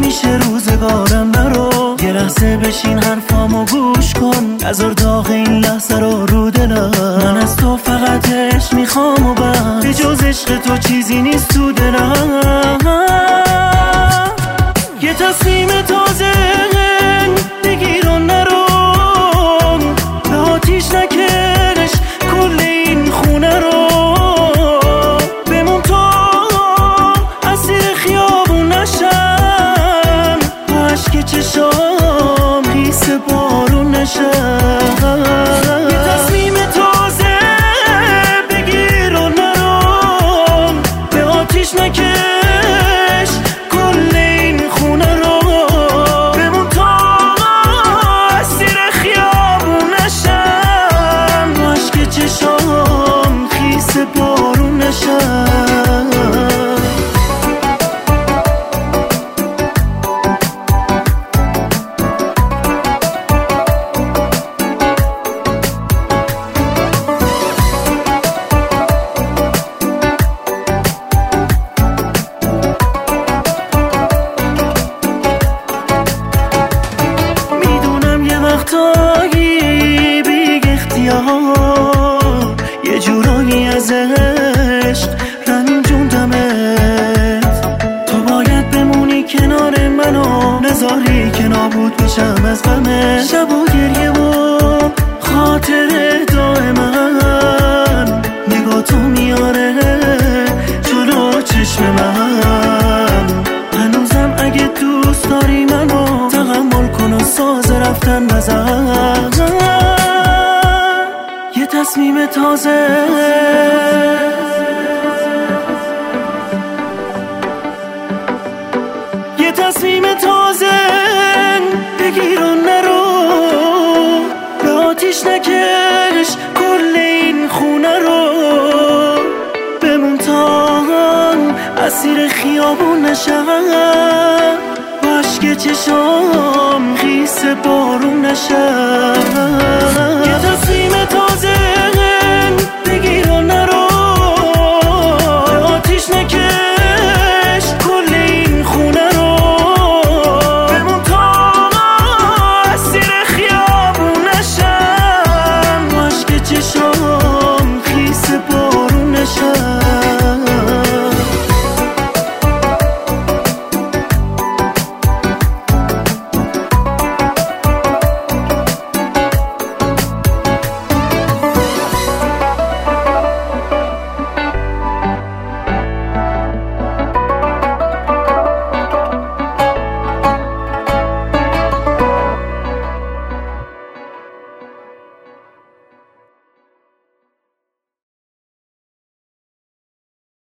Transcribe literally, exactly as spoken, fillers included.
میشه روزگارم نرو، یه لحظه بشین حرفامو گوش کن، نذار داغ این لحظه رو رو دلم. من از تو فقط عشق میخوام و بس، به جز عشق تو چیزی نیست تو دلم. یه تصمیم تازه بگیر و نرو، به آتیش نکش کل این خونه رو، بمون تا اسیر خیابون نشم، عشق چشام خیس بارون نشم. یه تصمیم تازه بگیر و نرو، به آتیش نکش کل این خونه رو، بمون تا اسیر خیابون نشم، عشق چشام خیس بارون نشم. وقتایی بیگ اختیار یه جورایی از عشق رنجوندمت، تو باید بمونی کنار منو، نذاری که نابود بشم از غمت. شب و گریه و خاطر دائما نگاه تو میاره جلو چشم من، هنوزم اگه دوست داری منو تحمل کن و ساز رفتن نزن. یه تصمیم تازه یه تصمیم تازه بگیر و نرو، به آتیش نکش کل این خونه رو، بمون تا اسیر خیابون نشم، عشق چشام خیس بارون نشم.